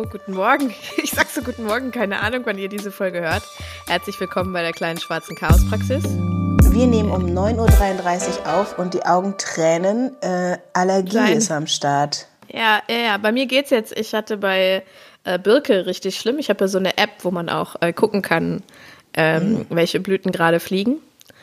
Hallo, guten Morgen. Ich sag so guten Morgen, keine Ahnung, wann ihr diese Folge hört. Herzlich willkommen bei der kleinen schwarzen Chaospraxis. Wir nehmen um 9.33 Uhr auf und die Augen tränen. Allergie ist am Start. Ja, bei mir geht's jetzt. Ich hatte bei Birke richtig schlimm. Ich habe ja so eine App, wo man auch gucken kann, welche Blüten gerade fliegen.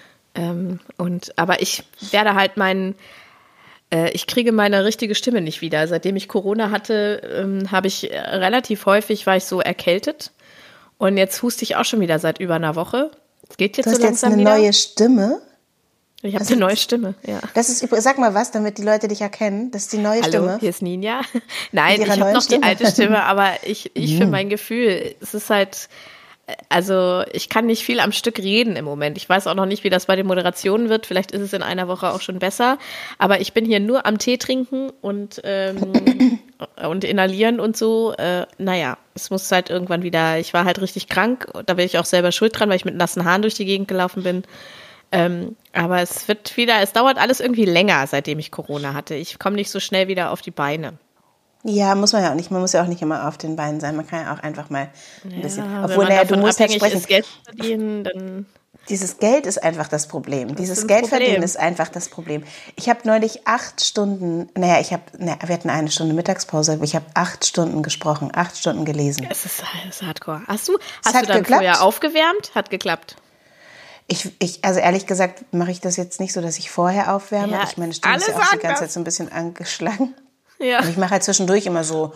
Aber ich werde halt ich kriege meine richtige Stimme nicht wieder. Seitdem ich Corona hatte, habe ich relativ häufig, war ich so erkältet. Und jetzt huste ich auch schon wieder seit über einer Woche. Es geht jetzt so langsam wieder. Du hast jetzt eine neue Stimme? Ich habe eine neue Stimme, ja. Sag mal was, damit die Leute dich erkennen. Das ist die neue Stimme. Hallo, hier ist Ninja. Nein, ich habe noch die alte Stimme, aber ich für mein Gefühl, es ist halt... Also ich kann nicht viel am Stück reden im Moment. Ich weiß auch noch nicht, wie das bei den Moderationen wird. Vielleicht ist es in einer Woche auch schon besser. Aber ich bin hier nur am Tee trinken und inhalieren und so. Es muss halt irgendwann wieder, ich war halt richtig krank. Da bin ich auch selber schuld dran, weil ich mit nassen Haaren durch die Gegend gelaufen bin. Aber es dauert alles irgendwie länger, seitdem ich Corona hatte. Ich komme nicht so schnell wieder auf die Beine. Ja, muss man ja auch nicht. Man muss ja auch nicht immer auf den Beinen sein. Man kann ja auch einfach mal ein bisschen. Obwohl, du musst halt sprechen. Ist, Geld verdienen, dann dieses Geld ist einfach das Problem. Dieses Geld verdienen ist einfach das Problem. Ich habe neulich 8 Stunden, wir hatten eine Stunde Mittagspause, aber ich habe 8 Stunden gesprochen, 8 Stunden gelesen. Das ist hardcore. Hast du dann vorher aufgewärmt? Hat geklappt. Also ehrlich gesagt mache ich das jetzt nicht so, dass ich vorher aufwärme. Ja, Meine Stimme ist ja auch die ganze Zeit so ein bisschen angeschlagen. Ja. Und ich mache halt zwischendurch immer so.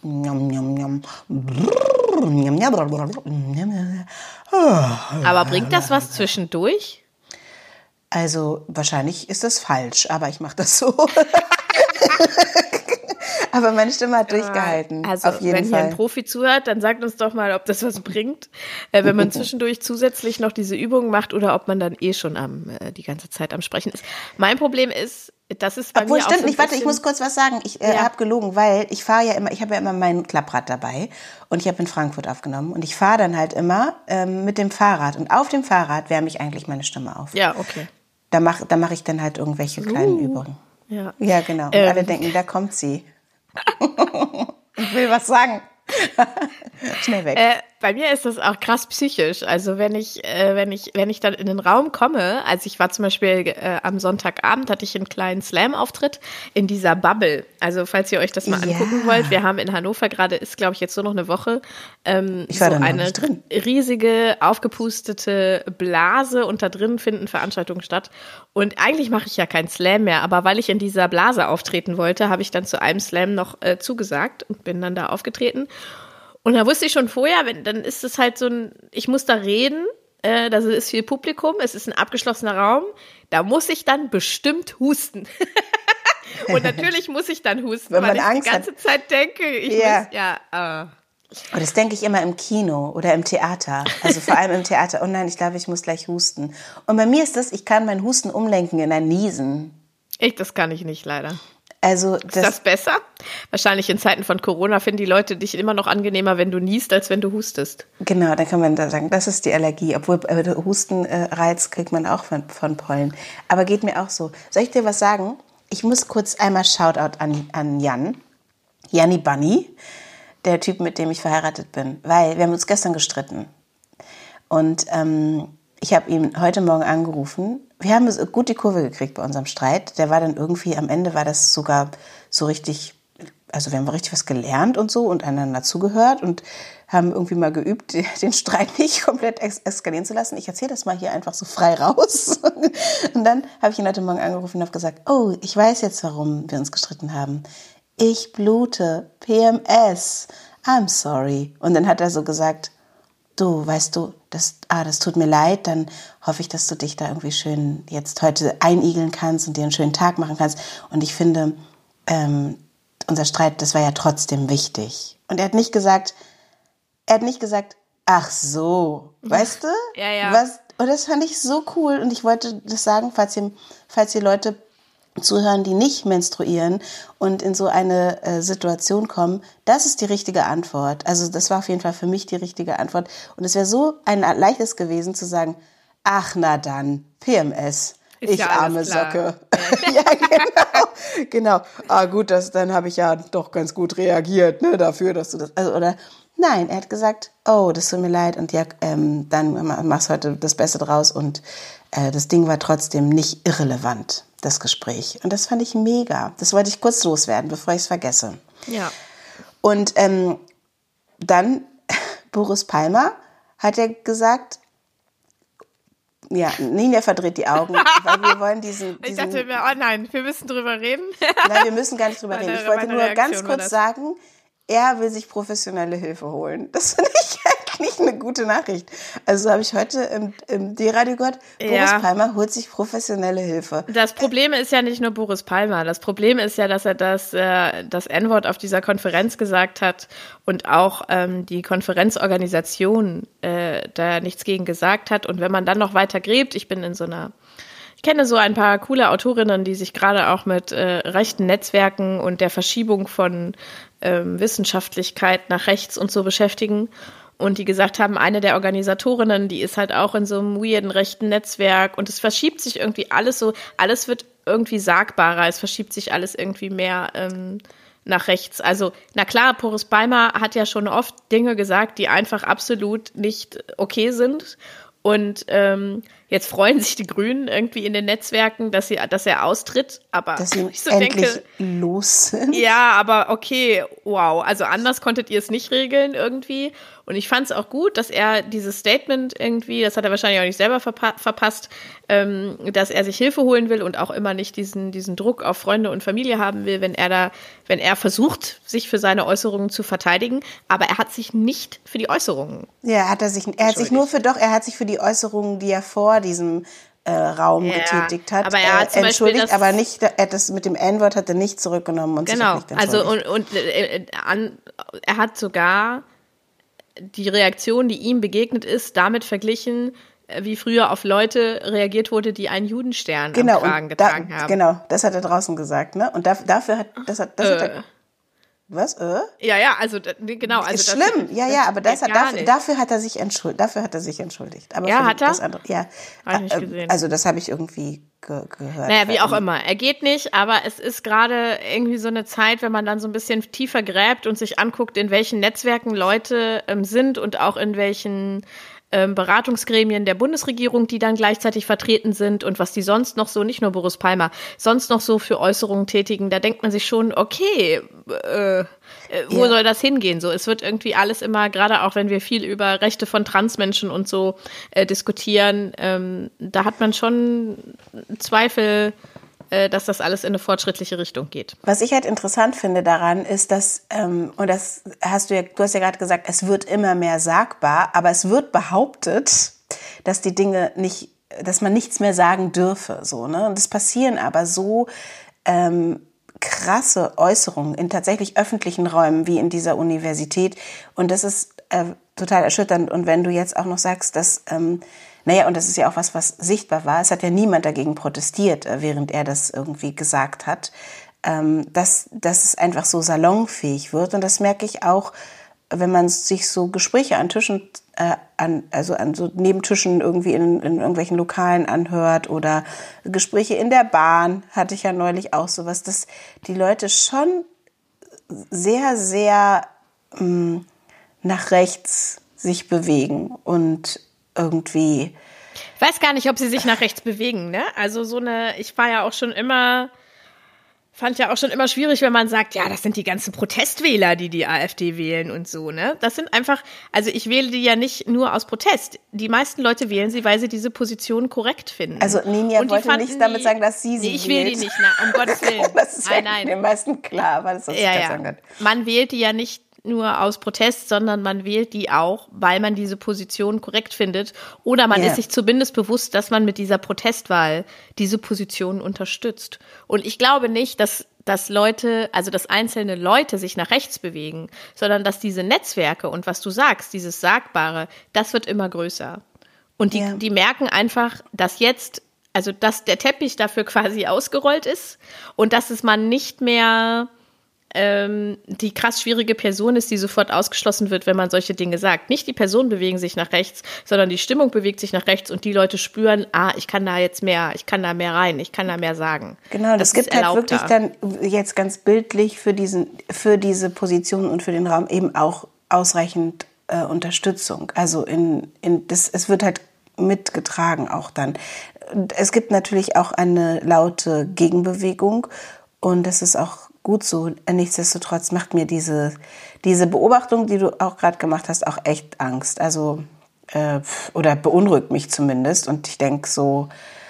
Aber bringt das was zwischendurch? Also wahrscheinlich ist das falsch, aber ich mache das so. Aber meine Stimme hat durchgehalten. Also auf jeden wenn Fall. hier ein Profi zuhört, dann sagt uns doch mal, ob das was bringt, wenn man zwischendurch zusätzlich noch diese Übungen macht oder ob man dann schon die ganze Zeit am Sprechen ist. Mein Problem ist, das ist bei mir auch stimmt nicht. Warte, ich muss kurz was sagen. Ich habe gelogen, weil ich habe ja immer mein Klapprad dabei und ich habe in Frankfurt aufgenommen und ich fahre dann halt immer mit dem Fahrrad und auf dem Fahrrad wärme ich eigentlich meine Stimme auf. Ja, okay. Da mach ich dann halt irgendwelche kleinen Übungen. Ja, genau. Und alle denken, da kommt sie. Ich will was sagen. Schnell weg. Bei mir ist das auch krass psychisch. Also wenn ich dann in den Raum komme, also ich war zum Beispiel am Sonntagabend, hatte ich einen kleinen Slam-Auftritt in dieser Bubble. Also falls ihr euch das mal angucken wollt, wir haben in Hannover gerade, ist glaube ich jetzt nur noch eine Woche, so eine riesige, aufgepustete Blase und da drin finden Veranstaltungen statt. Und eigentlich mache ich ja keinen Slam mehr, aber weil ich in dieser Blase auftreten wollte, habe ich dann zu einem Slam noch zugesagt und bin dann da aufgetreten. Und da wusste ich schon vorher, dann ist es halt so ich muss da reden, da ist viel Publikum, es ist ein abgeschlossener Raum, da muss ich dann bestimmt husten. Und natürlich muss ich dann husten, weil ich Angst die ganze Zeit denke, Und das denke ich immer im Kino oder im Theater, also vor allem im Theater, oh nein, ich glaube, ich muss gleich husten. Und bei mir ist ich kann mein Husten umlenken in ein Niesen. Das kann ich nicht, leider. Also ist das besser? Wahrscheinlich in Zeiten von Corona finden die Leute dich immer noch angenehmer, wenn du niest, als wenn du hustest. Genau, dann kann man da sagen, das ist die Allergie. Obwohl Hustenreiz kriegt man auch von Pollen. Aber geht mir auch so. Soll ich dir was sagen? Ich muss kurz einmal Shoutout an Janni Bunny, der Typ, mit dem ich verheiratet bin. Weil wir haben uns gestern gestritten. Und ich habe ihn heute Morgen angerufen. Wir haben gut die Kurve gekriegt bei unserem Streit. Der war dann irgendwie, am Ende war das sogar so richtig, also wir haben richtig was gelernt und so und einander zugehört und haben irgendwie mal geübt, den Streit nicht komplett eskalieren zu lassen. Ich erzähle das mal hier einfach so frei raus. Und dann habe ich ihn heute Morgen angerufen und habe gesagt, oh, ich weiß jetzt, warum wir uns gestritten haben. Ich blute, PMS, I'm sorry. Und dann hat er so gesagt, du, weißt du, das tut mir leid, dann hoffe ich, dass du dich da irgendwie schön jetzt heute einigeln kannst und dir einen schönen Tag machen kannst. Und ich finde, unser Streit, das war ja trotzdem wichtig. Und er hat nicht gesagt, ach so, weißt du? Ja. Und das fand ich so cool und ich wollte das sagen, falls ihr Leute zuhören, die nicht menstruieren und in so eine Situation kommen, das ist die richtige Antwort. Also das war auf jeden Fall für mich die richtige Antwort. Und es wäre so ein leichtes gewesen zu sagen, ach na dann, PMS. Ist ich ja arme alles klar. Socke. Ja, genau. Genau. Ah, gut, dann habe ich ja doch ganz gut reagiert, ne, dafür, dass du das, also, oder, nein, er hat gesagt, oh, das tut mir leid und ja, dann machst heute das Beste draus und das Ding war trotzdem nicht irrelevant, das Gespräch. Und das fand ich mega. Das wollte ich kurz loswerden, bevor ich es vergesse. Ja. Und dann, Boris Palmer hat ja gesagt, ja, Ninja verdreht die Augen, weil wir wollen diesen Ich dachte mir, oh nein, wir müssen drüber reden. Nein, wir müssen gar nicht drüber reden. Ich wollte nur ganz kurz sagen, er will sich professionelle Hilfe holen. Das finde ich eigentlich eine gute Nachricht. Also habe ich heute im D-Radio gehört, Boris Palmer holt sich professionelle Hilfe. Das Problem ist ja nicht nur Boris Palmer. Das Problem ist ja, dass er das N-Wort auf dieser Konferenz gesagt hat und auch die Konferenzorganisation da nichts gegen gesagt hat. Und wenn man dann noch weiter gräbt, ich kenne so ein paar coole Autorinnen, die sich gerade auch mit rechten Netzwerken und der Verschiebung von Wissenschaftlichkeit nach rechts und so beschäftigen. Und die gesagt haben, eine der Organisatorinnen, die ist halt auch in so einem weirden rechten Netzwerk und es verschiebt sich irgendwie alles so, alles wird irgendwie sagbarer, es verschiebt sich alles irgendwie mehr nach rechts. Also, na klar, Boris Palmer hat ja schon oft Dinge gesagt, die einfach absolut nicht okay sind. Und jetzt freuen sich die Grünen irgendwie in den Netzwerken, dass er austritt. Aber dass sie ich so endlich denke, los sind. ja, aber okay, wow. Also anders konntet ihr es nicht regeln irgendwie. Und ich fand es auch gut, dass er dieses Statement irgendwie, das hat er wahrscheinlich auch nicht selber verpasst, dass er sich Hilfe holen will und auch immer nicht diesen Druck auf Freunde und Familie haben will, wenn er versucht, sich für seine Äußerungen zu verteidigen. Aber er hat sich nicht für die Äußerungen. Ja, er hat sich für die Äußerungen, die er vor diesem Raum getätigt hat, aber er hat zum entschuldigt, Beispiel aber nicht, das mit dem N-Wort hat er nicht zurückgenommen und genau, sich nicht entschuldigt. Also er hat sogar die Reaktion, die ihm begegnet ist, damit verglichen, wie früher auf Leute reagiert wurde, die einen Judenstern am Kragen getragen haben. Genau, das hat er draußen gesagt, ne? Und dafür hat er was? Ja, also genau. Also ist schlimm, aber dafür hat er sich entschuldigt. Aber ja, hat er? Das andere, ja, hab ich nicht gesehen. Also das habe ich irgendwie gehört. Naja, wie auch immer. Er geht nicht, aber es ist gerade irgendwie so eine Zeit, wenn man dann so ein bisschen tiefer gräbt und sich anguckt, in welchen Netzwerken Leute sind und auch in welchen Beratungsgremien der Bundesregierung, die dann gleichzeitig vertreten sind und was die sonst noch so, nicht nur Boris Palmer, sonst noch so für Äußerungen tätigen, da denkt man sich schon, okay, wo soll das hingehen? So, es wird irgendwie alles immer, gerade auch wenn wir viel über Rechte von Transmenschen und so diskutieren, da hat man schon Zweifel, dass das alles in eine fortschrittliche Richtung geht. Was ich halt interessant finde daran ist, dass, und das du hast ja gerade gesagt, es wird immer mehr sagbar, aber es wird behauptet, dass die Dinge dass man nichts mehr sagen dürfe, so, ne? Und es passieren aber so krasse Äußerungen in tatsächlich öffentlichen Räumen wie in dieser Universität und das ist total erschütternd. Und wenn du jetzt auch noch sagst, dass und das ist ja auch was sichtbar war. Es hat ja niemand dagegen protestiert, während er das irgendwie gesagt hat, dass es einfach so salonfähig wird. Und das merke ich auch, wenn man sich so Gespräche an Tischen, an so Nebentischen irgendwie in irgendwelchen Lokalen anhört oder Gespräche in der Bahn, hatte ich ja neulich auch sowas, dass die Leute schon sehr, sehr nach rechts sich bewegen und irgendwie. Ich weiß gar nicht, ob sie sich nach rechts bewegen, ne? Also ich fand ja auch schon immer schwierig, wenn man sagt, ja, das sind die ganzen Protestwähler, die AfD wählen und so, ne? Das sind einfach, also ich wähle die ja nicht nur aus Protest. Die meisten Leute wählen sie, weil sie diese Position korrekt finden. Also Ninja wollte nicht damit sagen, dass sie ich wähle die nicht, um Gottes Willen. Das ist nein. Den meisten klar, weil es das sagen hat. Man wählt die ja nicht nur aus Protest, sondern man wählt die auch, weil man diese Position korrekt findet oder man ist sich zumindest bewusst, dass man mit dieser Protestwahl diese Position unterstützt. Und ich glaube nicht, dass einzelne Leute sich nach rechts bewegen, sondern dass diese Netzwerke und was du sagst, dieses Sagbare, das wird immer größer. Und die merken einfach, dass jetzt, dass der Teppich dafür quasi ausgerollt ist und dass es man nicht mehr die krass schwierige Person ist, die sofort ausgeschlossen wird, wenn man solche Dinge sagt. Nicht die Personen bewegen sich nach rechts, sondern die Stimmung bewegt sich nach rechts und die Leute spüren, ich kann da jetzt mehr, ich kann da mehr rein, ich kann da mehr sagen. Genau, das gibt halt wirklich dann jetzt ganz bildlich für diese Position und für den Raum eben auch ausreichend Unterstützung. Also es wird halt mitgetragen auch dann. Es gibt natürlich auch eine laute Gegenbewegung und das ist auch gut so. Nichtsdestotrotz macht mir diese Beobachtung, die du auch gerade gemacht hast, auch echt Angst. Also, oder beunruhigt mich zumindest. Und ich denke so,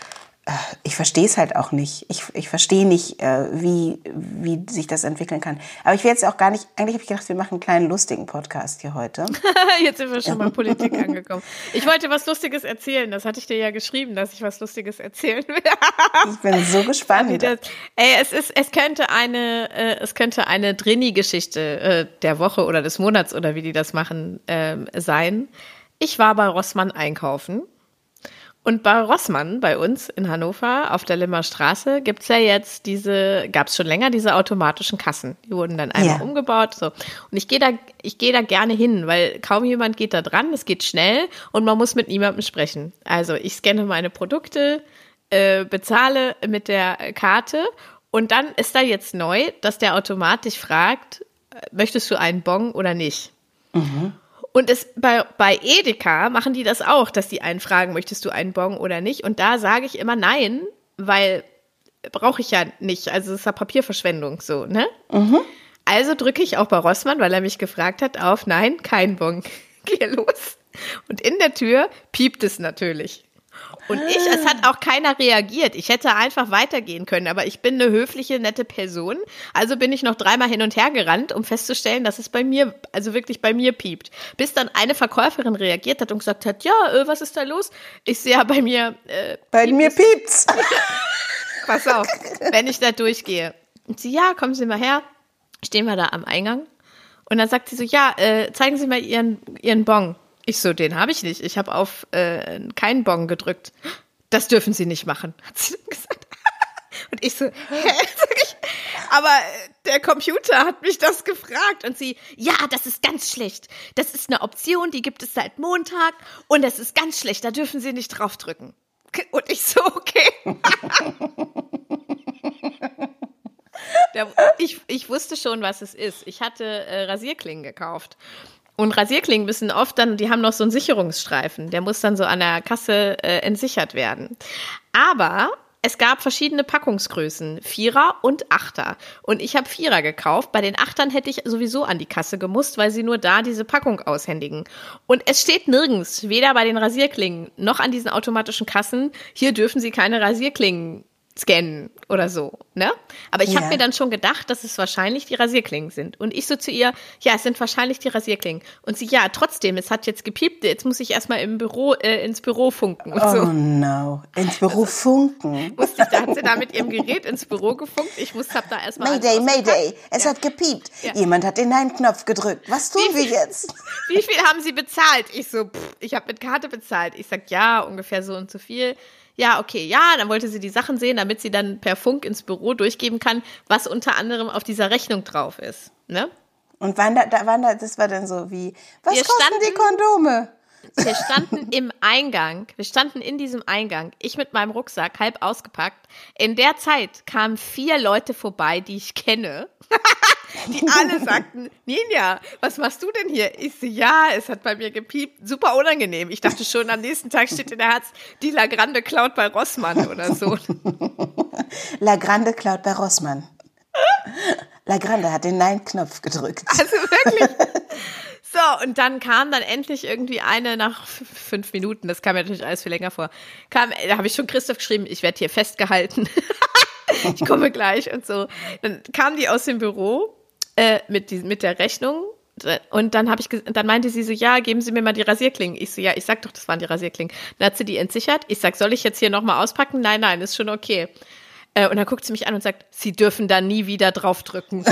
ich verstehe es halt auch nicht. Ich verstehe nicht, wie sich das entwickeln kann. Aber ich will jetzt auch gar nicht, eigentlich habe ich gedacht, wir machen einen kleinen lustigen Podcast hier heute. Jetzt sind wir schon bei Politik angekommen. Ich wollte was Lustiges erzählen. Das hatte ich dir ja geschrieben, dass ich was Lustiges erzählen will. Ich bin so gespannt. Es könnte eine Drini-Geschichte der Woche oder des Monats oder wie die das machen sein. Ich war bei Rossmann einkaufen. Und bei Rossmann, bei uns in Hannover, auf der Limmer Straße, gab's schon länger diese automatischen Kassen. Die wurden dann einmal umgebaut, so. Und ich gehe da gerne hin, weil kaum jemand geht da dran, es geht schnell und man muss mit niemandem sprechen. Also ich scanne meine Produkte, bezahle mit der Karte und dann ist da jetzt neu, dass der Automat dich fragt, möchtest du einen Bon oder nicht? Mhm. Und bei Edeka machen die das auch, dass die einen fragen, möchtest du einen Bon oder nicht? Und da sage ich immer nein, weil brauche ich ja nicht. Also es ist ja Papierverschwendung so, ne? Mhm. Also drücke ich auch bei Rossmann, weil er mich gefragt hat, auf nein, kein Bon. Gehe los. Und in der Tür piept es natürlich. Und es hat auch keiner reagiert. Ich hätte einfach weitergehen können, aber ich bin eine höfliche, nette Person. Also bin ich noch 3-mal hin und her gerannt, um festzustellen, dass es bei mir, also wirklich bei mir piept. Bis dann eine Verkäuferin reagiert hat und gesagt hat, ja, was ist da los? Ich sehe ja bei mir piept's. Pass auf, wenn ich da durchgehe. Und sie, ja, kommen Sie mal her. Stehen wir da am Eingang. Und dann sagt sie so, ja, zeigen Sie mal Ihren Bon. Ich so, den habe ich nicht. Ich habe auf keinen Bon gedrückt. Das dürfen Sie nicht machen, hat sie gesagt. Und ich so, sag ich, aber der Computer hat mich das gefragt. Und sie, ja, das ist ganz schlecht. Das ist eine Option, die gibt es seit Montag. Und das ist ganz schlecht, da dürfen Sie nicht draufdrücken. Und ich so, okay. Ich wusste schon, was es ist. Ich hatte Rasierklingen gekauft. Und Rasierklingen müssen oft dann, die haben noch so einen Sicherungsstreifen, der muss dann so an der Kasse entsichert werden. Aber es gab verschiedene Packungsgrößen, 4er und 8er. Und ich habe 4er gekauft. Bei den 8ern hätte ich sowieso an die Kasse gemusst, weil sie nur da diese Packung aushändigen. Und es steht nirgends, weder bei den Rasierklingen noch an diesen automatischen Kassen, hier dürfen Sie keine Rasierklingen scannen oder so, ne? Aber ich habe mir dann schon gedacht, dass es wahrscheinlich die Rasierklingen sind. Und ich so zu ihr, ja, es sind wahrscheinlich die Rasierklingen. Und sie, ja, trotzdem, es hat jetzt gepiept, jetzt muss ich erstmal ins Büro funken. Und so. Oh no, ins Büro funken? Da hat sie da mit ihrem Gerät ins Büro gefunkt. Ich hab da erstmal... Mayday, es hat gepiept. Ja. Jemand hat den Nein-Knopf gedrückt. Was tun wir jetzt? Wie viel haben Sie bezahlt? Ich so, ich habe mit Karte bezahlt. Ich sag, ja, ungefähr so und so viel. Ja, okay, ja, dann wollte sie die Sachen sehen, damit sie dann per Funk ins Büro durchgeben kann, was unter anderem auf dieser Rechnung drauf ist, ne? Und das war dann so wie, was kosten die Kondome? Wir standen im Eingang, wir standen in diesem Eingang, ich mit meinem Rucksack, halb ausgepackt. In der Zeit kamen 4 Leute vorbei, die ich kenne, die alle sagten, Ninja, was machst du denn hier? Ich so, ja, es hat bei mir gepiept, super unangenehm. Ich dachte schon, am nächsten Tag steht in der Herz, die La Grande klaut bei Rossmann oder so. La Grande klaut bei Rossmann. La Grande hat den Nein-Knopf gedrückt. Also wirklich. So, und dann kam dann endlich irgendwie eine nach 5 Minuten, das kam mir natürlich alles viel länger vor, da habe ich schon Christoph geschrieben, ich werde hier festgehalten, ich komme gleich und so. Dann kam die aus dem Büro mit der Rechnung und dann meinte sie so, ja, geben Sie mir mal die Rasierklingen. Ich so, ja, ich sag doch, das waren die Rasierklingen. Dann hat sie die entsichert. Ich sag, soll ich jetzt hier nochmal auspacken? Nein, ist schon okay. Und dann guckt sie mich an und sagt, Sie dürfen da nie wieder draufdrücken.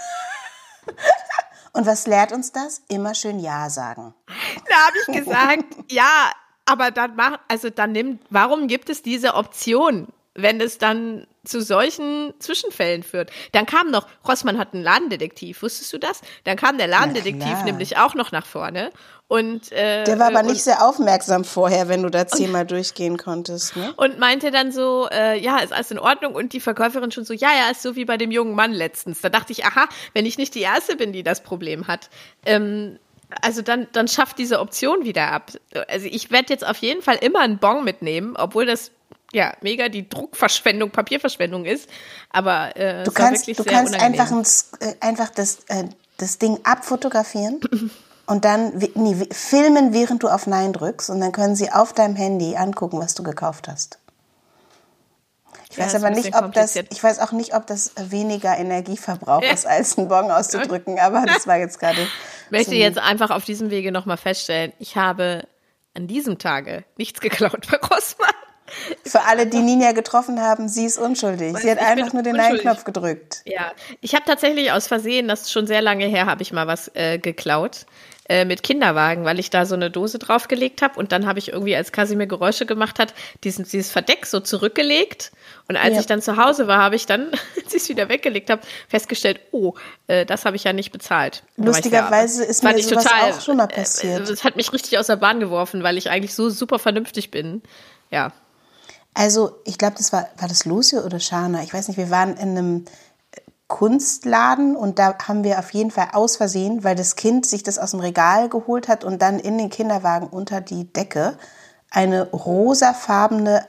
Und was lehrt uns das? Immer schön Ja sagen. Da habe ich gesagt, ja, aber warum gibt es diese Option, wenn es dann zu solchen Zwischenfällen führt. Dann kam noch, Rossmann hat einen Ladendetektiv, wusstest du das? Dann kam der Ladendetektiv nämlich auch noch nach vorne. Und, der war aber nicht sehr aufmerksam vorher, wenn du da 10-mal durchgehen konntest. Ne? Und meinte dann so, ja, ist alles in Ordnung. Und die Verkäuferin schon so, ja, ist so wie bei dem jungen Mann letztens. Da dachte ich, aha, wenn ich nicht die Erste bin, die das Problem hat, also dann schafft diese Option wieder ab. Also ich werde jetzt auf jeden Fall immer einen Bon mitnehmen, obwohl das ja mega die Druckverschwendung, Papierverschwendung ist. Aber du kannst einfach das Ding abfotografieren und dann filmen, während du auf Nein drückst, und dann können sie auf deinem Handy angucken, was du gekauft hast. Ich weiß aber nicht, auch nicht, ob das weniger Energieverbrauch ist, als einen Bon auszudrücken, aber das war jetzt gerade. Ich möchte jetzt einfach auf diesem Wege nochmal feststellen, ich habe an diesem Tage nichts geklaut bei Rossmann. Für alle, die Ninja getroffen haben, sie ist unschuldig. Sie hat einfach nur den Nein-Knopf gedrückt. Ja, ich habe tatsächlich aus Versehen, das ist schon sehr lange her, habe ich mal was geklaut mit Kinderwagen, weil ich da so eine Dose draufgelegt habe und dann habe ich irgendwie, als Kasimir Geräusche gemacht hat, dieses Verdeck so zurückgelegt und als ich dann zu Hause war, habe ich dann, als ich es wieder weggelegt habe, festgestellt, das habe ich ja nicht bezahlt. Lustigerweise ist mir sowas auch schon mal passiert. Das hat mich richtig aus der Bahn geworfen, weil ich eigentlich so super vernünftig bin. Ja. Also, ich glaube, war das Lucio oder Shana? Ich weiß nicht, wir waren in einem Kunstladen und da haben wir auf jeden Fall aus Versehen, weil das Kind sich das aus dem Regal geholt hat und dann in den Kinderwagen unter die Decke eine rosafarbene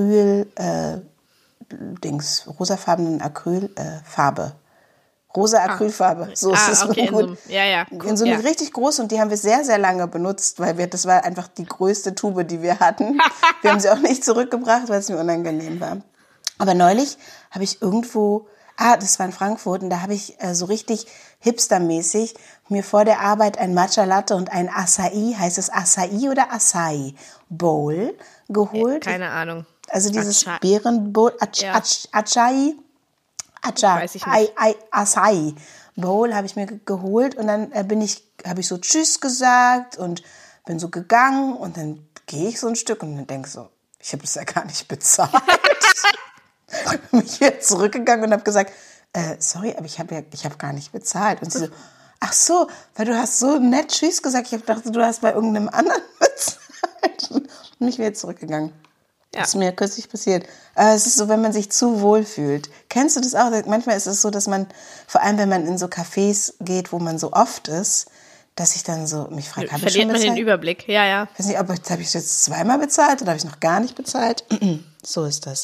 Acrylfarbe. Rosa Acrylfarbe. So ist es okay, gut. In so eine richtig große, und die haben wir sehr, sehr lange benutzt, weil das war einfach die größte Tube, die wir hatten. Wir haben sie auch nicht zurückgebracht, weil es mir unangenehm war. Aber neulich habe ich irgendwo, das war in Frankfurt, und da habe ich so richtig hipstermäßig mir vor der Arbeit ein Matcha Latte und ein Acai, heißt es Acai oder Acai Bowl geholt. Keine Ahnung. Also dieses Beerenbowl, Acai Bowl habe ich mir geholt, und dann habe ich so Tschüss gesagt und bin so gegangen, und dann gehe ich so ein Stück und dann denke so, ich habe das ja gar nicht bezahlt. Bin ich wieder zurückgegangen und habe gesagt, sorry, aber ich habe gar nicht bezahlt. Und sie so, ach so, weil du hast so nett Tschüss gesagt, ich dachte, du hast bei irgendeinem anderen bezahlt. Und ich bin jetzt zurückgegangen. Ja. Das ist mir kürzlich passiert. Es ist so, wenn man sich zu wohl fühlt. Kennst du das auch? Manchmal ist es so, dass man, vor allem wenn man in so Cafés geht, wo man so oft ist, dass ich dann so mich frage, habe ich schon bezahlt? Verliert man den Überblick, ja. Ich weiß nicht, habe ich jetzt zweimal bezahlt oder habe ich noch gar nicht bezahlt? So ist das.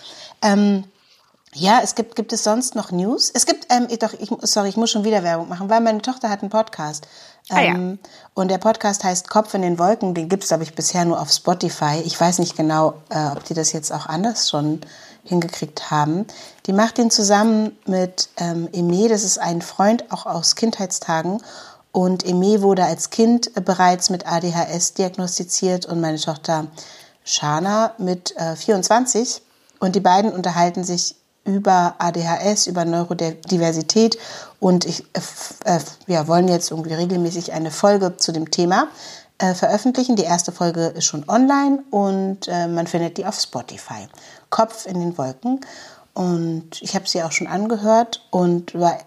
Ja, gibt es sonst noch News? Es gibt, ich muss schon wieder Werbung machen, weil meine Tochter hat einen Podcast. Und der Podcast heißt Kopf in den Wolken. Den gibt es, glaube ich, bisher nur auf Spotify. Ich weiß nicht genau, ob die das jetzt auch anders schon hingekriegt haben. Die macht den zusammen mit Aimee. Das ist ein Freund auch aus Kindheitstagen. Und Aimee wurde als Kind bereits mit ADHS diagnostiziert und meine Tochter Shana mit 24. Und die beiden unterhalten sich über ADHS, über Neurodiversität, und wollen jetzt irgendwie regelmäßig eine Folge zu dem Thema veröffentlichen. Die erste Folge ist schon online und man findet die auf Spotify. Kopf in den Wolken. Und ich habe sie auch schon angehört und war,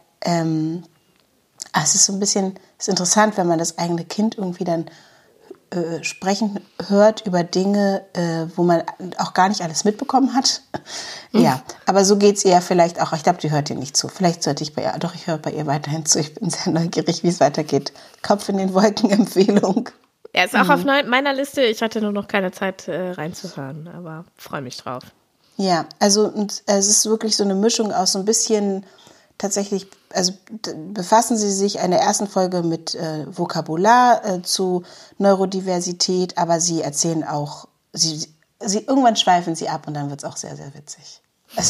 es ist so ein bisschen, ist interessant, wenn man das eigene Kind irgendwie dann sprechen hört über Dinge, wo man auch gar nicht alles mitbekommen hat. Ja, aber so geht's ihr ja vielleicht auch. Ich glaube, die hört ihr nicht zu. Vielleicht sollte ich ich höre bei ihr weiterhin zu. Ich bin sehr neugierig, wie es weitergeht. Kopf in den Wolken Empfehlung. Er ist auch auf meiner Liste. Ich hatte nur noch keine Zeit reinzuhören, aber freue mich drauf. Ja, also es ist wirklich so eine Mischung aus so ein bisschen tatsächlich, also befassen Sie sich in der ersten Folge mit Vokabular zu Neurodiversität, aber Sie erzählen auch, Sie irgendwann schweifen Sie ab und dann wird es auch sehr, sehr witzig.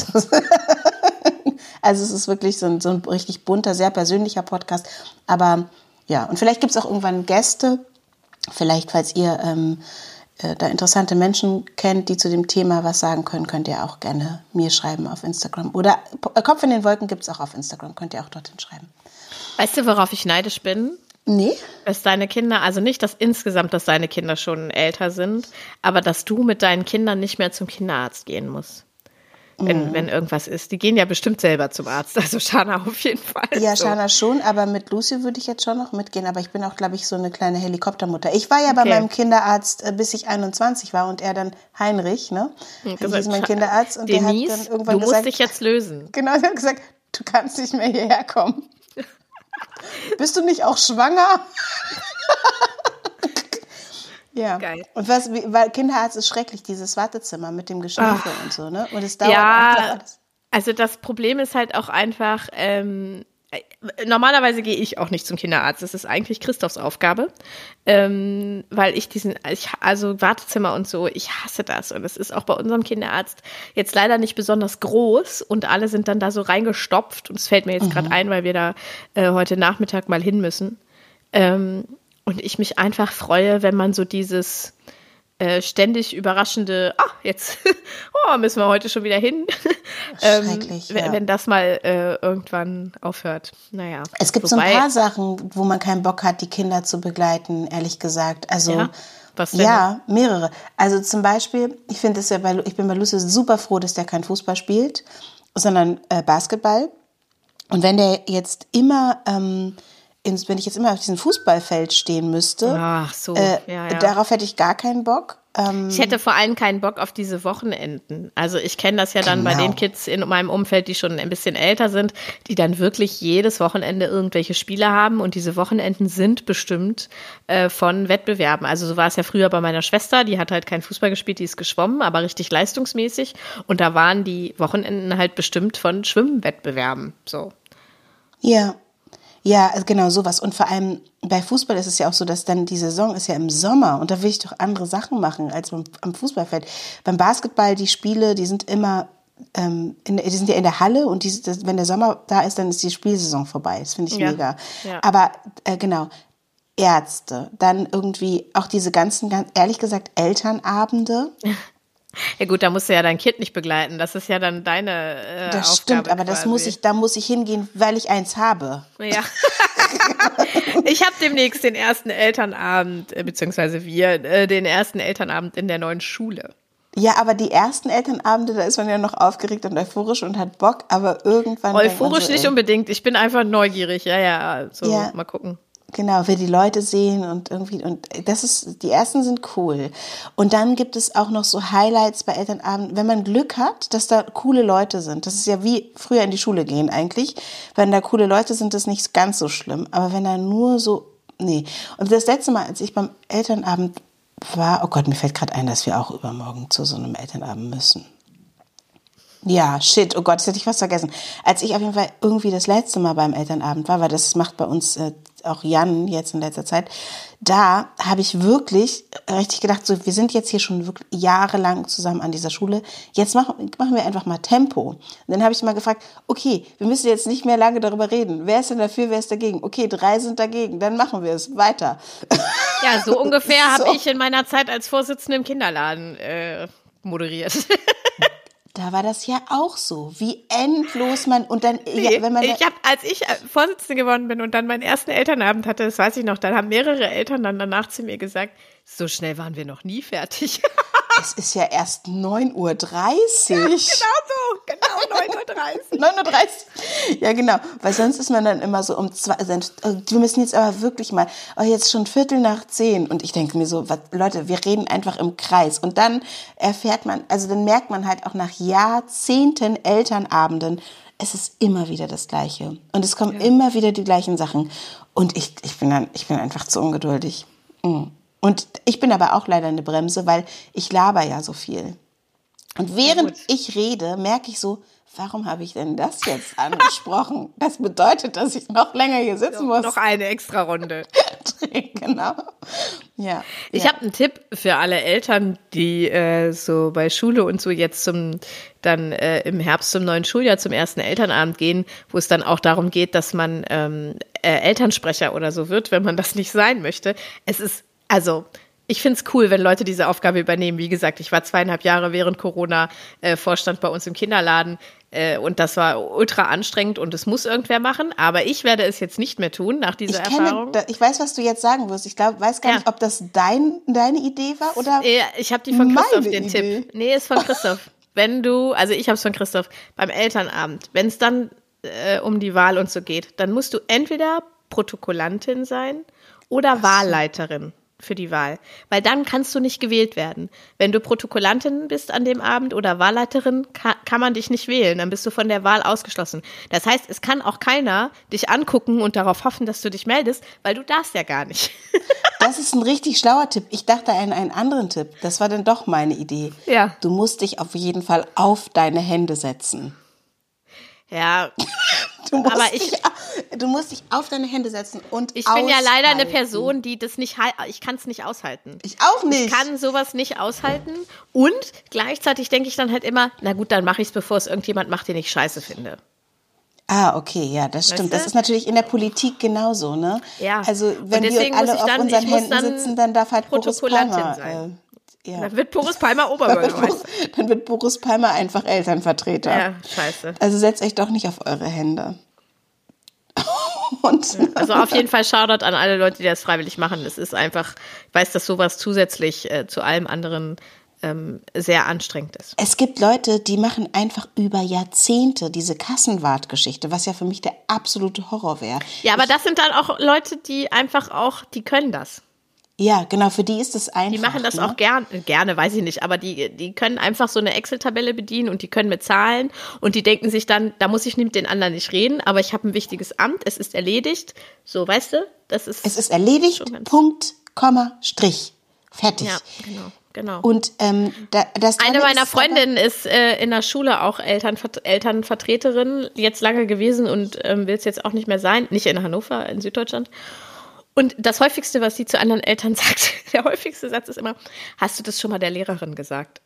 Also es ist wirklich so ein richtig bunter, sehr persönlicher Podcast. Aber ja, und vielleicht gibt es auch irgendwann Gäste, vielleicht, falls ihr da interessante Menschen kennt, die zu dem Thema was sagen können, könnt ihr auch gerne mir schreiben auf Instagram. Oder Kopf in den Wolken gibt es auch auf Instagram, könnt ihr auch dorthin schreiben. Weißt du, worauf ich neidisch bin? Nee. Dass deine Kinder, also nicht, dass deine Kinder schon älter sind, aber dass du mit deinen Kindern nicht mehr zum Kinderarzt gehen musst. wenn irgendwas ist. Die gehen ja bestimmt selber zum Arzt, also Shana auf jeden Fall. Ja, so. Shana schon, aber mit Lucy würde ich jetzt schon noch mitgehen. Aber ich bin auch, glaube ich, so eine kleine Helikoptermutter. Ich war ja bei meinem Kinderarzt, bis ich 21 war und er dann Heinrich, ne? Das ist mein Kinderarzt. Und Denise, der hat dann irgendwann du musst gesagt, dich jetzt lösen. Genau, er hat gesagt, du kannst nicht mehr hierher kommen. Bist du nicht auch schwanger? Ja. Geil. Und weil Kinderarzt ist schrecklich, dieses Wartezimmer mit dem Geschnüffel und so, ne? Und es dauert einfach alles. Also das Problem ist halt auch einfach, normalerweise gehe ich auch nicht zum Kinderarzt. Das ist eigentlich Christophs Aufgabe, weil also Wartezimmer und so, ich hasse das. Und es ist auch bei unserem Kinderarzt jetzt leider nicht besonders groß und alle sind dann da so reingestopft. Und es fällt mir jetzt gerade ein, weil wir da heute Nachmittag mal hin müssen. Und ich mich einfach freue, wenn man so dieses ständig überraschende, jetzt müssen wir heute schon wieder hin. Schrecklich, wenn das mal irgendwann aufhört. Naja. Es gibt so ein paar Sachen, wo man keinen Bock hat, die Kinder zu begleiten, ehrlich gesagt. Also ja? Was denn? Ja, mehrere. Also zum Beispiel, ich bin bei Lucy super froh, dass der kein Fußball spielt, sondern Basketball. Und wenn der jetzt immer wenn ich jetzt immer auf diesem Fußballfeld stehen müsste, darauf hätte ich gar keinen Bock. Ich hätte vor allem keinen Bock auf diese Wochenenden. Also ich kenne das ja dann bei den Kids in meinem Umfeld, die schon ein bisschen älter sind, die dann wirklich jedes Wochenende irgendwelche Spiele haben und diese Wochenenden sind bestimmt von Wettbewerben. Also so war es ja früher bei meiner Schwester, die hat halt kein Fußball gespielt, die ist geschwommen, aber richtig leistungsmäßig und da waren die Wochenenden halt bestimmt von Schwimmwettbewerben. So. Ja, genau sowas. Und vor allem bei Fußball ist es ja auch so, dass dann die Saison ist ja im Sommer und da will ich doch andere Sachen machen als am Fußballfeld. Beim Basketball, die Spiele, die sind immer, die sind ja in der Halle und wenn der Sommer da ist, dann ist die Spielsaison vorbei. Das finde ich mega. Ja. Aber genau, Ärzte, dann irgendwie auch diese ganzen, ehrlich gesagt, Elternabende. Ja gut, da musst du ja dein Kind nicht begleiten. Das ist ja dann deine Das Aufgabe stimmt, aber quasi. da muss ich hingehen, weil ich eins habe. Ja. Ich habe demnächst den ersten Elternabend, beziehungsweise wir, den ersten Elternabend in der neuen Schule. Ja, aber die ersten Elternabende, da ist man ja noch aufgeregt und euphorisch und hat Bock, aber irgendwann... Euphorisch so, nicht unbedingt, ich bin einfach neugierig, mal gucken. Genau, wir die Leute sehen und irgendwie, und die ersten sind cool. Und dann gibt es auch noch so Highlights bei Elternabend, wenn man Glück hat, dass da coole Leute sind. Das ist ja wie früher in die Schule gehen eigentlich. Wenn da coole Leute sind, ist nicht ganz so schlimm. Aber wenn da nur so, nee. Und das letzte Mal, als ich beim Elternabend war, oh Gott, mir fällt gerade ein, dass wir auch übermorgen zu so einem Elternabend müssen. Ja, shit, oh Gott, das hätte ich fast vergessen. Als ich auf jeden Fall irgendwie das letzte Mal beim Elternabend war, weil das macht bei uns auch Jan jetzt in letzter Zeit, da habe ich wirklich richtig gedacht, so, wir sind jetzt hier schon wirklich jahrelang zusammen an dieser Schule, jetzt machen wir einfach mal Tempo. Und dann habe ich mal gefragt, okay, wir müssen jetzt nicht mehr lange darüber reden. Wer ist denn dafür, wer ist dagegen? Okay, 3 sind dagegen, dann machen wir es weiter. Ja, so ungefähr habe ich in meiner Zeit als Vorsitzende im Kinderladen moderiert. Da war das ja auch so, wie endlos man und dann, als ich Vorsitzende geworden bin und dann meinen ersten Elternabend hatte, das weiß ich noch, dann haben mehrere Eltern dann danach zu mir gesagt, so schnell waren wir noch nie fertig. Es ist ja erst 9:30 Uhr. Ja, genau 9:30 Uhr. 9:30 Uhr. Ja, genau, weil sonst ist man dann immer so um 2, wir müssen jetzt aber wirklich mal, jetzt schon 9:15 und ich denke mir so, Leute, wir reden einfach im Kreis und dann dann merkt man halt auch nach Jahrzehnten Elternabenden, es ist immer wieder das Gleiche und es kommen immer wieder die gleichen Sachen und ich bin einfach zu ungeduldig. Und ich bin aber auch leider eine Bremse, weil ich laber ja so viel. Und während ich rede, merke ich so, warum habe ich denn das jetzt angesprochen? Das bedeutet, dass ich noch länger hier sitzen muss. Noch eine extra Runde. Genau. Ja. Ich habe einen Tipp für alle Eltern, die so bei Schule und so jetzt im Herbst zum neuen Schuljahr zum ersten Elternabend gehen, wo es dann auch darum geht, dass man Elternsprecher oder so wird, wenn man das nicht sein möchte. Ich finde es cool, wenn Leute diese Aufgabe übernehmen. Wie gesagt, ich war 2,5 Jahre während Corona Vorstand bei uns im Kinderladen und das war ultra anstrengend und es muss irgendwer machen. Aber ich werde es jetzt nicht mehr tun nach dieser Erfahrung. Ich weiß, was du jetzt sagen wirst. Ich weiß gar nicht, ob das deine Idee war oder ich habe die von Christoph, den Tipp. Nee, ist von Christoph. also ich habe es von Christoph, beim Elternabend, wenn es dann um die Wahl und so geht, dann musst du entweder Protokollantin sein oder Wahlleiterin für die Wahl, weil dann kannst du nicht gewählt werden. Wenn du Protokollantin bist an dem Abend oder Wahlleiterin, kann man dich nicht wählen, dann bist du von der Wahl ausgeschlossen. Das heißt, es kann auch keiner dich angucken und darauf hoffen, dass du dich meldest, weil du darfst ja gar nicht. Das ist ein richtig schlauer Tipp. Ich dachte an einen anderen Tipp. Das war dann doch meine Idee. Ja. Du musst dich auf jeden Fall auf deine Hände setzen. Ja, Du musst dich auf deine Hände setzen und ich bin ja leider eine Person, die das nicht, ich kann es nicht aushalten. Ich auch nicht. Ich kann sowas nicht aushalten und gleichzeitig denke ich dann halt immer, na gut, dann mache ich es, bevor es irgendjemand macht, den ich scheiße finde. Ah, okay, ja, das stimmt. Das ist natürlich in der Politik genauso, ne? Ja. Also wenn wir alle auf unseren Händen sitzen, dann darf halt Boris Palmer sein. Ja. Dann wird Boris Palmer Oberbürgermeister. Dann wird Boris Palmer einfach Elternvertreter. Ja, scheiße. Also setzt euch doch nicht auf eure Hände. Also auf jeden Fall Shoutout an alle Leute, die das freiwillig machen. Es ist einfach, ich weiß, dass sowas zusätzlich zu allem anderen sehr anstrengend ist. Es gibt Leute, die machen einfach über Jahrzehnte diese Kassenwartgeschichte, was ja für mich der absolute Horror wäre. Ja, aber das sind dann auch Leute, die einfach auch, die können das. Ja, genau, für die ist es einfach. Die machen das auch gerne, weiß ich nicht, aber die können einfach so eine Excel-Tabelle bedienen und die können mit Zahlen und die denken sich dann, da muss ich mit den anderen nicht reden, aber ich habe ein wichtiges Amt, es ist erledigt. So, weißt du, es ist erledigt, Punkt, Komma, Strich. Fertig. Ja, genau. Und das eine meiner Freundinnen ist in der Schule auch Elternvertreterin, jetzt lange gewesen und will es jetzt auch nicht mehr sein, nicht in Hannover, in Süddeutschland. Und das Häufigste, was sie zu anderen Eltern sagt, der häufigste Satz ist immer, hast du das schon mal der Lehrerin gesagt?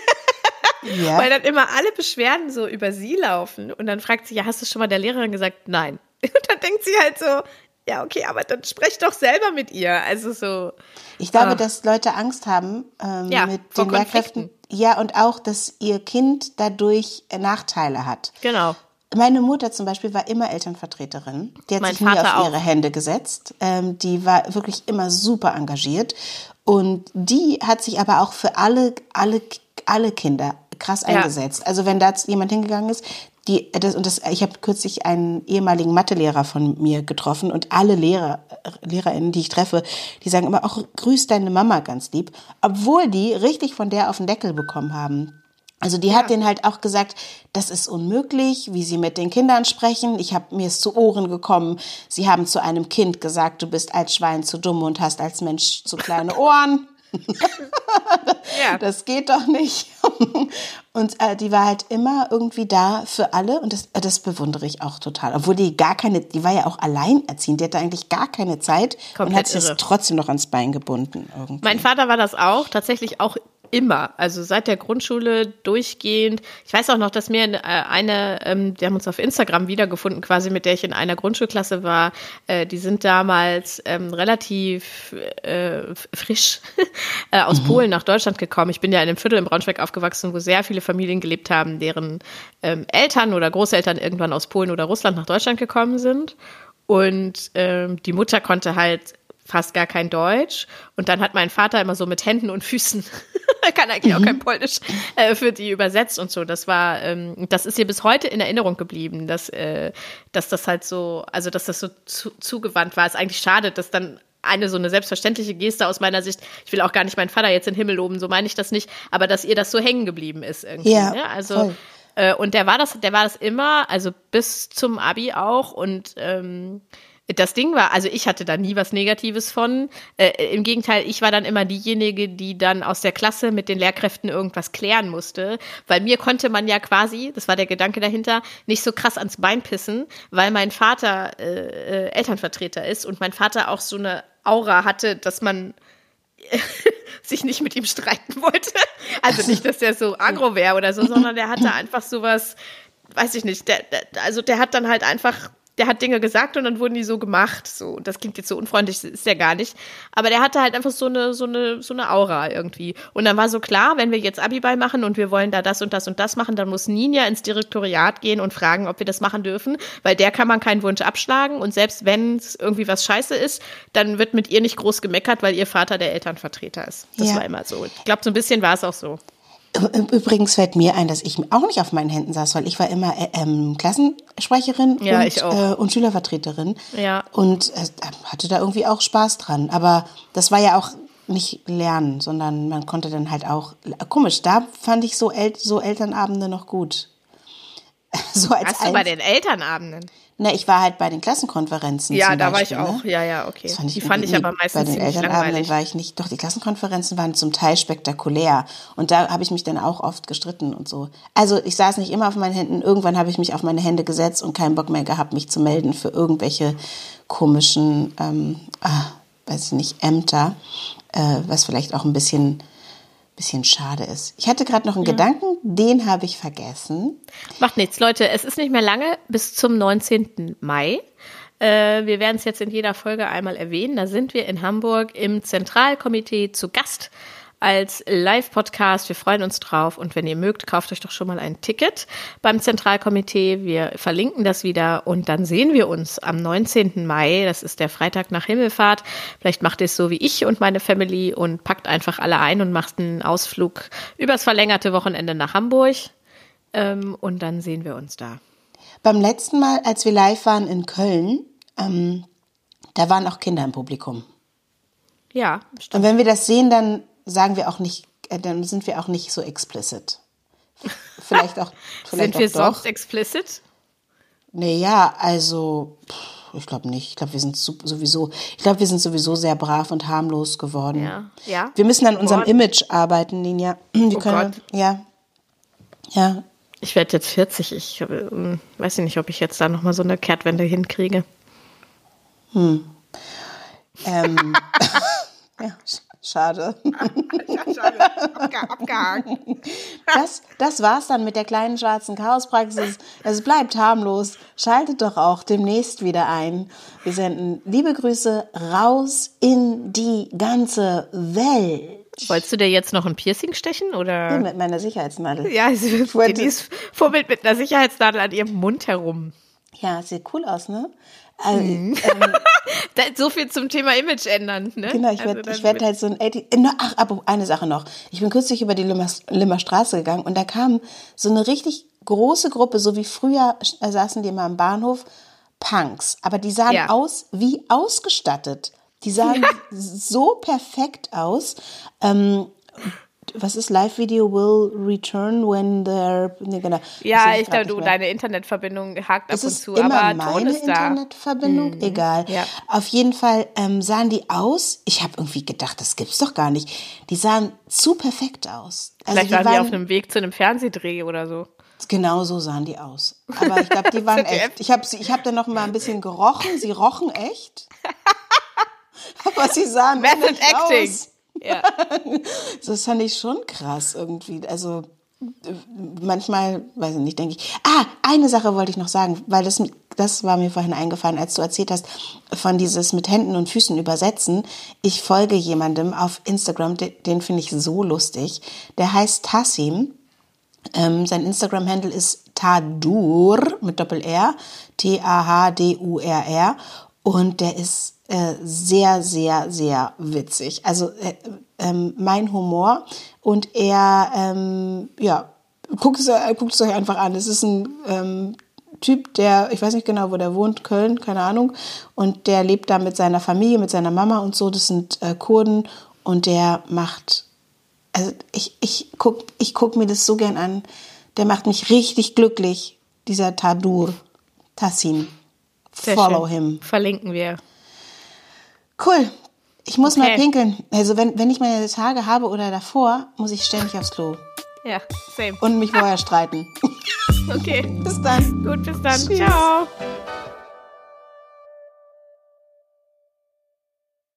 Ja. Weil dann immer alle Beschwerden so über sie laufen und dann fragt sie, ja, hast du schon mal der Lehrerin gesagt? Nein. Und dann denkt sie halt so, ja, okay, aber dann sprech doch selber mit ihr. Also so. Ich glaube, dass Leute Angst haben mit den Lehrkräften. Ja, und auch, dass ihr Kind dadurch Nachteile hat. Genau. Meine Mutter zum Beispiel war immer Elternvertreterin. Die hat sich nie auf ihre Hände gesetzt. Die war wirklich immer super engagiert. Und die hat sich aber auch für alle Kinder krass eingesetzt. Also wenn da jemand hingegangen ist, ich habe kürzlich einen ehemaligen Mathelehrer von mir getroffen und alle LehrerInnen, die ich treffe, die sagen immer, auch grüß deine Mama ganz lieb, obwohl die richtig von der auf den Deckel bekommen haben. Also die hat denen halt auch gesagt, das ist unmöglich, wie sie mit den Kindern sprechen. Mir ist zu Ohren gekommen, sie haben zu einem Kind gesagt, du bist als Schwein zu dumm und hast als Mensch zu kleine Ohren. Ja. Das geht doch nicht. Und die war halt immer irgendwie da für alle und das bewundere ich auch total. Obwohl die war ja auch alleinerziehend, die hatte eigentlich gar keine Zeit und hat sich trotzdem noch ans Bein gebunden. Irgendwie. Mein Vater war das auch, tatsächlich auch immer, also seit der Grundschule durchgehend. Ich weiß auch noch, dass mir wir haben uns auf Instagram wiedergefunden, quasi mit der ich in einer Grundschulklasse war. Die sind damals relativ frisch aus Polen nach Deutschland gekommen. Ich bin ja in einem Viertel in Braunschweig aufgewachsen, wo sehr viele Familien gelebt haben, deren Eltern oder Großeltern irgendwann aus Polen oder Russland nach Deutschland gekommen sind. Und die Mutter konnte halt fast gar kein Deutsch. Und dann hat mein Vater immer so mit Händen und Füßen, er kann eigentlich auch kein Polnisch, für die übersetzt und so. Das ist ihr bis heute in Erinnerung geblieben, dass das halt so, also dass das so zugewandt war. Ist eigentlich schade, dass dann so eine selbstverständliche Geste aus meiner Sicht, ich will auch gar nicht meinen Vater jetzt in den Himmel loben, so meine ich das nicht, aber dass ihr das so hängen geblieben ist irgendwie. Ja, ne? Also voll. Und der war das immer, also bis zum Abi auch und das Ding war, also ich hatte da nie was Negatives von. Im Gegenteil, ich war dann immer diejenige, die dann aus der Klasse mit den Lehrkräften irgendwas klären musste. Weil mir konnte man ja quasi, das war der Gedanke dahinter, nicht so krass ans Bein pissen, weil mein Vater Elternvertreter ist und mein Vater auch so eine Aura hatte, dass man sich nicht mit ihm streiten wollte. Also nicht, dass der so aggro wäre oder so, sondern der hatte einfach sowas, weiß ich nicht, der hat dann halt einfach, der hat Dinge gesagt und dann wurden die so gemacht. So, das klingt jetzt so unfreundlich, ist der gar nicht. Aber der hatte halt einfach so eine Aura irgendwie. Und dann war so klar, wenn wir jetzt Abiball machen und wir wollen da das und das und das machen, dann muss Ninja ins Direktoriat gehen und fragen, ob wir das machen dürfen, weil der kann man keinen Wunsch abschlagen. Und selbst wenn es irgendwie was scheiße ist, dann wird mit ihr nicht groß gemeckert, weil ihr Vater der Elternvertreter ist. Das war immer so. Ich glaube, so ein bisschen war es auch so. Übrigens fällt mir ein, dass ich auch nicht auf meinen Händen saß, weil ich war immer Klassensprecherin und Schülervertreterin. Ja. Und hatte da irgendwie auch Spaß dran. Aber das war ja auch nicht Lernen, sondern man konnte dann halt auch, komisch, da fand ich so Elternabende noch gut. Warst du bei den Elternabenden? Na, ich war halt bei den Klassenkonferenzen. Ja, zum da Beispiel, war ich auch. Ne? Ja, okay. Die fand ich aber meistens ziemlich langweilig. Bei den Elternabenden war ich nicht. Doch, die Klassenkonferenzen waren zum Teil spektakulär. Und da habe ich mich dann auch oft gestritten und so. Also ich saß nicht immer auf meinen Händen. Irgendwann habe ich mich auf meine Hände gesetzt und keinen Bock mehr gehabt, mich zu melden für irgendwelche komischen, weiß ich nicht, Ämter, was vielleicht auch ein bisschen schade ist. Ich hatte gerade noch einen Gedanken, den habe ich vergessen. Macht nichts, Leute, es ist nicht mehr lange bis zum 19. Mai. Wir werden es jetzt in jeder Folge einmal erwähnen. Da sind wir in Hamburg im Zentralkomitee zu Gast als Live-Podcast. Wir freuen uns drauf und wenn ihr mögt, kauft euch doch schon mal ein Ticket beim Zentralkomitee. Wir verlinken das wieder und dann sehen wir uns am 19. Mai. Das ist der Freitag nach Himmelfahrt. Vielleicht macht ihr es so wie ich und meine Family und packt einfach alle ein und macht einen Ausflug übers verlängerte Wochenende nach Hamburg und dann sehen wir uns da. Beim letzten Mal, als wir live waren in Köln, da waren auch Kinder im Publikum. Ja, stimmt. Und wenn wir das sehen, dann sagen wir auch nicht, dann sind wir auch nicht so explicit. Vielleicht sind wir sonst explicit? Naja, also ich glaube nicht. Ich glaube, wir sind sowieso sehr brav und harmlos geworden. Ja. Wir müssen an unserem Image arbeiten, Ninja. Gott. Ja. Ich werde jetzt 40. Ich weiß nicht, ob ich jetzt da nochmal so eine Kehrtwende hinkriege. Ja, schade. Abgehakt. Das war's dann mit der kleinen schwarzen Chaospraxis. Es bleibt harmlos. Schaltet doch auch demnächst wieder ein. Wir senden liebe Grüße raus in die ganze Welt. Wolltest du dir jetzt noch ein Piercing stechen? Oder? Ja, mit meiner Sicherheitsnadel. Ja, Denise fummelt mit einer Sicherheitsnadel an ihrem Mund herum. Ja, sieht cool aus, ne? So viel zum Thema Image ändern, ne? Genau, ich werd halt so ein 80... aber eine Sache noch. Ich bin kürzlich über die Limmer Straße gegangen und da kam so eine richtig große Gruppe, so wie früher saßen die immer am Bahnhof, Punks. Aber die sahen aus wie ausgestattet. Die sahen so perfekt aus. Was ist Live-Video will return when they're... Nee, genau. Ja, ich glaube, deine Internetverbindung hakt ab und zu, aber Ton ist da. Internetverbindung? Egal. Ja. Auf jeden Fall sahen die aus, ich habe irgendwie gedacht, das gibt's doch gar nicht. Die sahen zu perfekt aus. Also vielleicht waren die auf einem Weg zu einem Fernsehdreh oder so. Genau so sahen die aus. Aber ich glaube, die waren echt. Ich hab dann noch mal ein bisschen gerochen. Sie rochen echt. Aber sie sahen Method Acting. Aus. Ja. Das fand ich schon krass irgendwie. Also manchmal, weiß ich nicht, denke ich. Eine Sache wollte ich noch sagen, weil das war mir vorhin eingefallen, als du erzählt hast von dieses mit Händen und Füßen übersetzen. Ich folge jemandem auf Instagram, den finde ich so lustig. Der heißt Tassim. Sein Instagram-Handle ist Tadur mit Doppel-R, Tahdurr. Und der ist sehr, sehr, sehr witzig. Also mein Humor und er, guckt es euch einfach an. Es ist ein Typ, ich weiß nicht genau, wo der wohnt, Köln, keine Ahnung. Und der lebt da mit seiner Familie, mit seiner Mama und so. Das sind Kurden und der macht, also ich guck mir das so gern an. Der macht mich richtig glücklich, dieser Tassim. Follow him. Verlinken wir. Cool. Ich muss mal pinkeln. Also wenn ich meine Tage habe oder davor, muss ich ständig aufs Klo. Ja, same. Und mich vorher streiten. Okay. Bis dann. Gut, bis dann. Tschüss. Ciao.